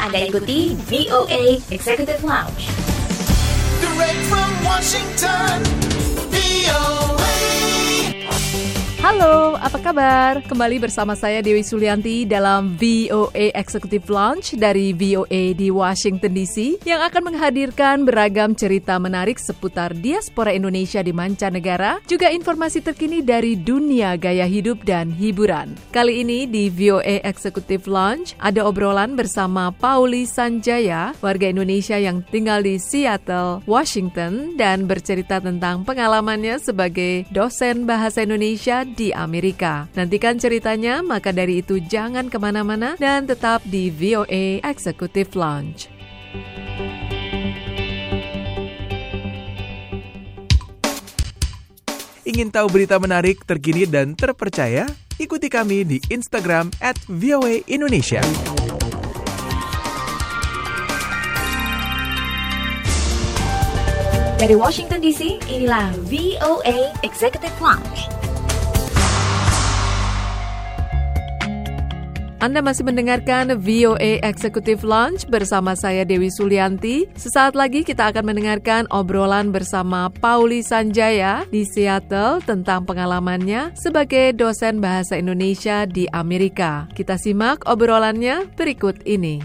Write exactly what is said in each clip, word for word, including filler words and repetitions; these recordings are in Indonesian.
Anda ikuti V O A Executive Lounge. Direct from Washington, V O A. Halo, apa kabar? Kembali bersama saya Dewi Sulianti dalam V O A Executive Lounge dari V O A di Washington D C yang akan menghadirkan beragam cerita menarik seputar diaspora Indonesia di mancanegara, juga informasi terkini dari dunia gaya hidup dan hiburan. Kali ini di V O A Executive Lounge ada obrolan bersama Pauli Sanjaya, warga Indonesia yang tinggal di Seattle, Washington, dan bercerita tentang pengalamannya sebagai dosen bahasa Indonesia di Amerika. Nantikan ceritanya, maka dari itu jangan kemana-mana dan tetap di V O A Executive Lounge. Ingin tahu berita menarik, terkini, dan terpercaya? Ikuti kami di Instagram at V O A Indonesia. Dari Washington D C, inilah V O A Executive Lounge. Anda masih mendengarkan V O A Executive Lounge bersama saya Dewi Sulianti. Sesaat lagi kita akan mendengarkan obrolan bersama Pauli Sanjaya di Seattle tentang pengalamannya sebagai dosen bahasa Indonesia di Amerika. Kita simak obrolannya berikut ini.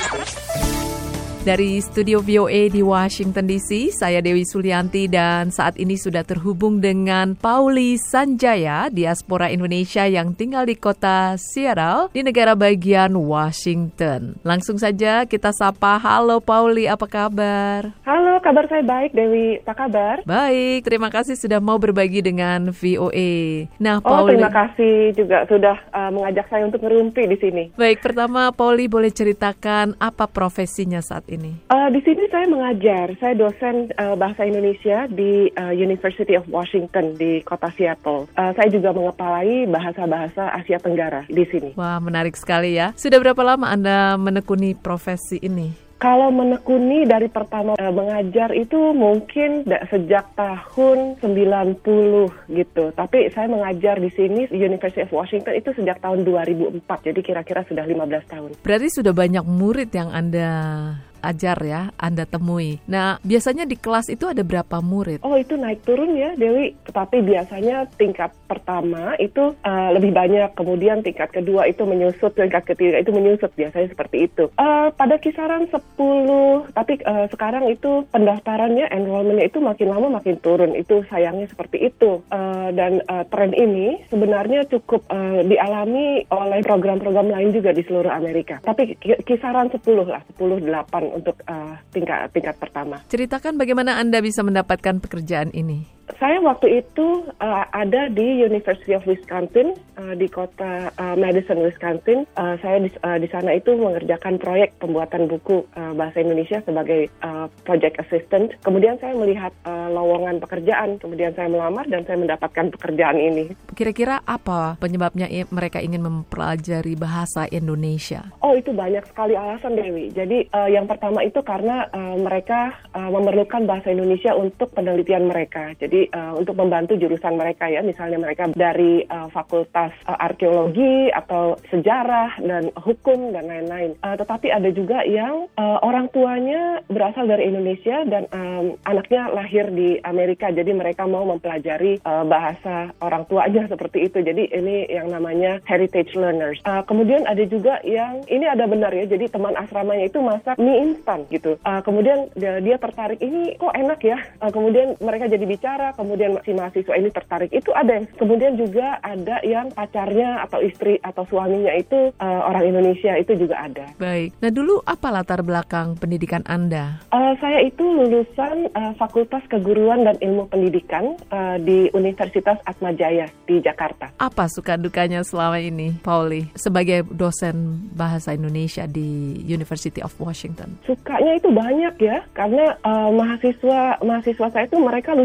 Dari studio V O A di Washington D C, saya Dewi Sulianti dan saat ini sudah terhubung dengan Pauli Sanjaya, diaspora Indonesia yang tinggal di kota Seattle di negara bagian Washington. Langsung saja kita sapa. Halo Pauli, apa kabar? Halo, kabar saya baik, Dewi. Apa kabar? Baik, terima kasih sudah mau berbagi dengan V O A. Nah, oh, Pauli, terima kasih juga sudah uh, mengajak saya untuk ngerumpi di sini. Baik, pertama Pauli boleh ceritakan apa profesinya saat ini? Uh, di sini saya mengajar. Saya dosen uh, bahasa Indonesia di uh, University of Washington di kota Seattle. Uh, saya juga mengepalai bahasa-bahasa Asia Tenggara di sini. Wah, menarik sekali ya. Sudah berapa lama Anda menekuni profesi ini? Kalau menekuni dari pertama uh, mengajar itu mungkin da- sejak tahun sembilan puluh gitu. Tapi saya mengajar di sini University of Washington itu sejak tahun dua ribu empat. Jadi kira-kira sudah lima belas tahun. Berarti sudah banyak murid yang Anda ajar ya, Anda temui. Nah, biasanya di kelas itu ada berapa murid? Oh, itu naik turun ya, Dewi. Tetapi biasanya tingkat pertama itu uh, lebih banyak. Kemudian tingkat kedua itu menyusut, tingkat ketiga itu menyusut. Biasanya seperti itu. Uh, pada kisaran sepuluh, tapi uh, sekarang itu pendaftarannya, enrollment-nya itu makin lama makin turun. Itu sayangnya seperti itu. Uh, dan uh, tren ini sebenarnya cukup uh, dialami oleh program-program lain juga di seluruh Amerika. Tapi kisaran sepuluh lah, sepuluh, delapan untuk uh, tingkat tingkat pertama. Ceritakan bagaimana Anda bisa mendapatkan pekerjaan ini? Saya waktu itu uh, ada di University of Wisconsin uh, di kota uh, Madison, Wisconsin. Uh, saya di, uh, di sana itu mengerjakan proyek pembuatan buku uh, bahasa Indonesia sebagai uh, project assistant. Kemudian saya melihat uh, lowongan pekerjaan, kemudian saya melamar dan saya mendapatkan pekerjaan ini. Kira-kira apa penyebabnya i- mereka ingin mempelajari bahasa Indonesia? Oh, itu banyak sekali alasan, Dewi. Jadi uh, yang pertama itu karena uh, mereka uh, memerlukan bahasa Indonesia untuk penelitian mereka. Jadi uh, untuk membantu jurusan mereka ya, misalnya mereka dari uh, fakultas uh, arkeologi atau sejarah dan hukum dan lain-lain. Uh, tetapi ada juga yang uh, orang tuanya berasal dari Indonesia dan um, anaknya lahir di Amerika, jadi mereka mau mempelajari uh, bahasa orang tuanya seperti itu. Jadi ini yang namanya heritage learners. Uh, kemudian ada juga yang ini ada benar ya, jadi teman asramanya itu masak mie instan gitu. Uh, kemudian dia, dia tertarik, ini kok enak ya. Uh, kemudian mereka jadi bicara, kemudian si mahasiswa ini tertarik. Itu ada. Kemudian juga ada yang pacarnya atau istri atau suaminya itu uh, orang Indonesia, itu juga ada. Baik. Nah, dulu apa latar belakang pendidikan Anda? Uh, saya itu lulusan uh, Fakultas Keguruan dan Ilmu Pendidikan uh, di Universitas Atmajaya di Jakarta. Apa suka dukanya selama ini, Pauli, sebagai dosen bahasa Indonesia di University of Washington? Sukanya itu banyak ya, karena uh, mahasiswa mahasiswa saya itu mereka lucu-lucu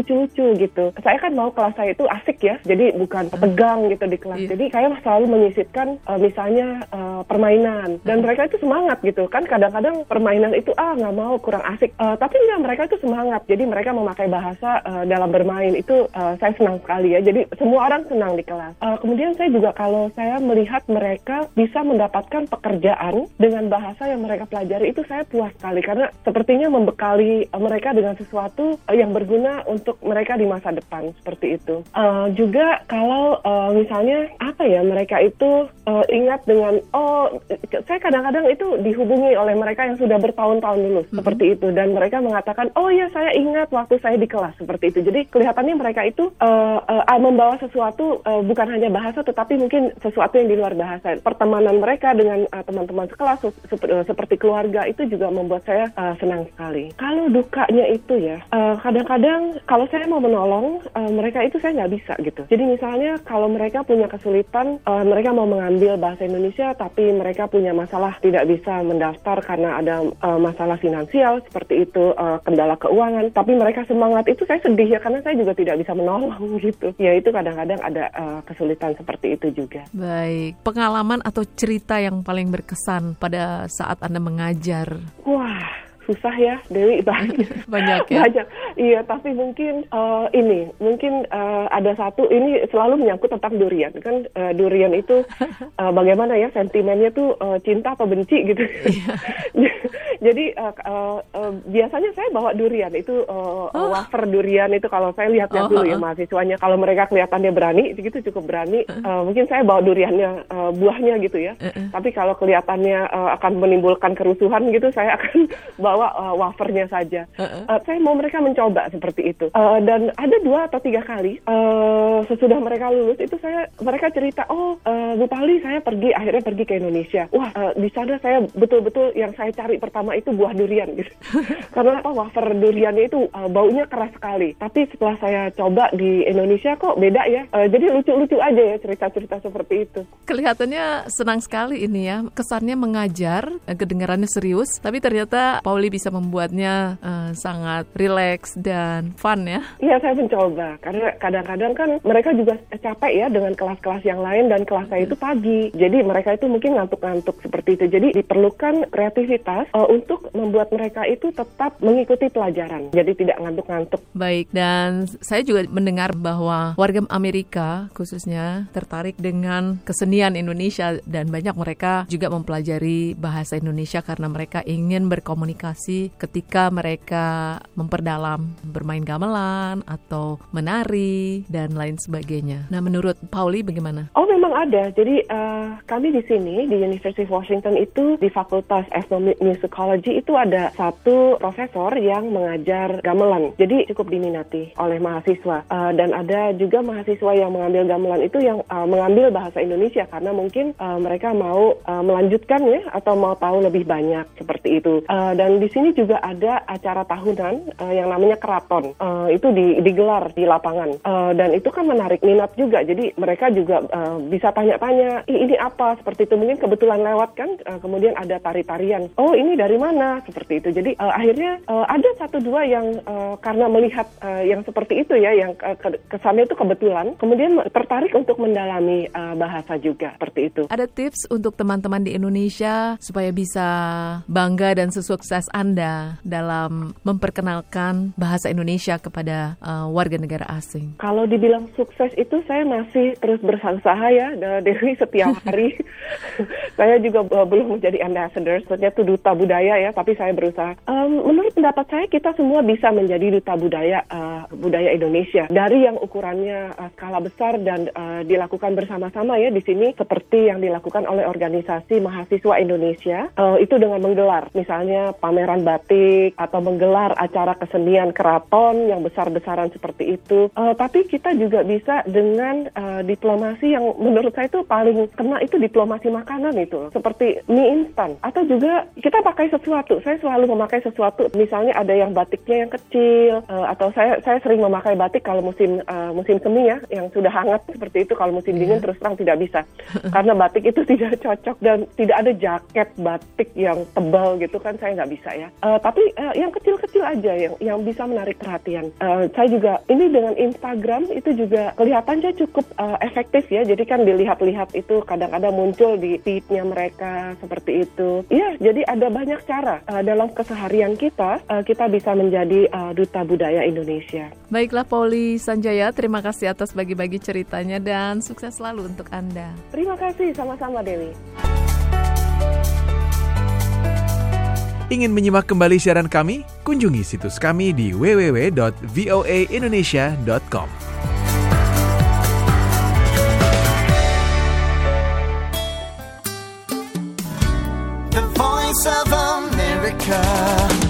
tenang gitu. Saya kan mau kelas saya itu asik ya, jadi bukan tegang gitu di kelas. Iya. Jadi saya selalu menyisipkan uh, misalnya uh, permainan, dan mereka itu semangat gitu kan. Kadang-kadang permainan itu ah nggak mau, kurang asik. Uh, tapi enggak, mereka itu semangat. Jadi mereka memakai bahasa uh, dalam bermain itu uh, saya senang sekali ya. Jadi semua orang senang di kelas. Uh, kemudian saya juga kalau saya melihat mereka bisa mendapatkan pekerjaan dengan bahasa yang mereka pelajari, itu saya puas sekali karena sepertinya membekali uh, mereka dengan sesuatu uh, yang berguna untuk mereka di masa depan seperti itu. Uh, juga kalau uh, misalnya apa ya, mereka itu uh, ingat dengan oh saya kadang-kadang itu dihubungi oleh mereka yang sudah bertahun-tahun lulus mm-hmm. seperti itu, dan mereka mengatakan oh ya saya ingat waktu saya di kelas seperti itu. Jadi kelihatannya mereka itu uh, uh, membawa sesuatu uh, bukan hanya bahasa tetapi mungkin sesuatu yang di luar bahasa. Pertemanan mereka dengan uh, teman-teman sekelas se- uh, seperti keluarga itu juga membuat saya uh, senang sekali. Kalau dukanya itu ya uh, kadang-kadang kalau saya mau menolong uh, mereka itu saya nggak bisa gitu. Jadi misalnya kalau mereka punya kesulitan, uh, mereka mau mengambil bahasa Indonesia tapi mereka punya masalah tidak bisa mendaftar karena ada uh, masalah finansial seperti itu, uh, kendala keuangan, tapi mereka semangat, itu saya sedih ya karena saya juga tidak bisa menolong gitu. Ya itu kadang-kadang ada uh, kesulitan seperti itu juga. Baik, pengalaman atau cerita yang paling berkesan pada saat Anda mengajar? Wah, susah ya, Dewi, banyak. Banyak ya? Banyak, iya, tapi mungkin uh, ini, mungkin uh, ada satu, ini selalu menyangkut tentang durian. Kan uh, durian itu uh, bagaimana ya, sentimennya tuh uh, cinta atau benci gitu. Jadi uh, uh, uh, biasanya saya bawa durian, itu uh, oh. wafer durian itu kalau saya lihat-lihat oh, dulu ya oh. mahasiswanya. Kalau mereka kelihatannya berani, gitu cukup berani, uh. Uh, mungkin saya bawa duriannya, uh, buahnya gitu ya. Uh-uh. Tapi kalau kelihatannya uh, akan menimbulkan kerusuhan gitu, saya akan bawa uh, wafernya saja. Uh-uh. Uh, saya mau mereka mencoba seperti itu. Uh, dan ada dua atau tiga kali uh, sesudah mereka lulus itu saya mereka cerita, oh uh, Bu Pali saya pergi akhirnya pergi ke Indonesia. Wah uh, di sana saya betul-betul yang saya cari pertama itu buah durian gitu. Karena apa, wafer duriannya itu uh, baunya keras sekali. Tapi setelah saya coba di Indonesia kok beda ya. Uh, jadi lucu-lucu aja ya cerita-cerita seperti itu. Kelihatannya senang sekali ini ya. Kesannya mengajar, kedengarannya serius, tapi ternyata Pauli bisa membuatnya uh, sangat rileks dan fun ya. Iya, saya mencoba. Karena kadang-kadang kan mereka juga capek ya dengan kelas-kelas yang lain, dan kelas saya itu pagi. Jadi mereka itu mungkin ngantuk-ngantuk seperti itu. Jadi diperlukan kreativitas uh, untuk membuat mereka itu tetap mengikuti pelajaran. Jadi tidak ngantuk-ngantuk. Baik, dan saya juga mendengar bahwa warga Amerika khususnya tertarik dengan kesenian Indonesia, dan banyak mereka juga mempelajari bahasa Indonesia karena mereka ingin berkomunikasi ketika mereka memperdalam bermain gamelan atau menari dan lain sebagainya. Nah, menurut Pauli bagaimana? Oh, memang ada. Jadi uh, kami di sini di University of Washington itu di Fakultas Ethnomusicology itu ada satu profesor yang mengajar gamelan. Jadi cukup diminati oleh mahasiswa. Uh, dan ada juga mahasiswa yang mengambil gamelan itu yang uh, mengambil bahasa Indonesia karena mungkin uh, mereka mau uh, melanjutkan ya atau mau tahu lebih banyak seperti itu. Uh, dan di sini juga ada acara tahunan uh, yang namanya keraton. Uh, itu di, digelar di lapangan. Uh, dan itu kan menarik minat juga. Jadi mereka juga uh, bisa tanya-tanya, ini apa seperti itu. Mungkin kebetulan lewat kan, uh, kemudian ada tari-tarian. Oh, ini dari mana? Seperti itu. Jadi uh, akhirnya uh, ada satu dua yang uh, karena melihat uh, yang seperti itu ya, yang uh, kesannya itu kebetulan, kemudian tertarik untuk mendalami uh, bahasa juga seperti itu. Ada tips untuk teman-teman di Indonesia supaya bisa bangga dan sesukses Anda dalam memperkenalkan bahasa Indonesia kepada uh, warga negara asing? Kalau dibilang sukses itu saya masih terus berusaha ya, Dewi, setiap hari. Saya juga uh, belum menjadi ambassador, maksudnya itu duta budaya ya, tapi saya berusaha. Um, menurut pendapat saya kita semua bisa menjadi duta budaya uh, budaya Indonesia dari yang ukurannya uh, skala besar dan uh, dilakukan bersama-sama ya di sini, seperti yang dilakukan oleh organisasi mahasiswa Indonesia uh, itu dengan menggelar misalnya pameran batik atau menggelar acara kesenian keraton yang besar-besaran seperti itu. Uh, tapi kita juga bisa dengan uh, diplomasi yang menurut saya itu paling kena, itu diplomasi makanan itu, seperti mie instan atau juga kita pakai sesuatu. Saya selalu memakai sesuatu, misalnya ada yang batiknya yang kecil uh, atau saya saya sering memakai batik kalau musim uh, musim semi ya, yang sudah hangat seperti itu. Kalau musim dingin terus terang tidak bisa karena batik itu tidak cocok dan tidak ada jaket batik yang tebal gitu kan, saya nggak bisa bisa ya. Uh, tapi uh, yang kecil-kecil aja yang yang bisa menarik perhatian. Uh, saya juga ini dengan Instagram itu juga kelihatannya cukup uh, efektif ya. Jadi kan dilihat-lihat itu kadang-kadang muncul di feed-nya mereka seperti itu. Ya, jadi ada banyak cara uh, dalam keseharian kita uh, kita bisa menjadi uh, duta budaya Indonesia. Baiklah Pauli Sanjaya, terima kasih atas bagi-bagi ceritanya dan sukses selalu untuk Anda. Terima kasih, sama-sama Dewi. Ingin menyimak kembali siaran kami? Kunjungi situs kami di w w w dot v o a indonesia dot com. The Voice of America.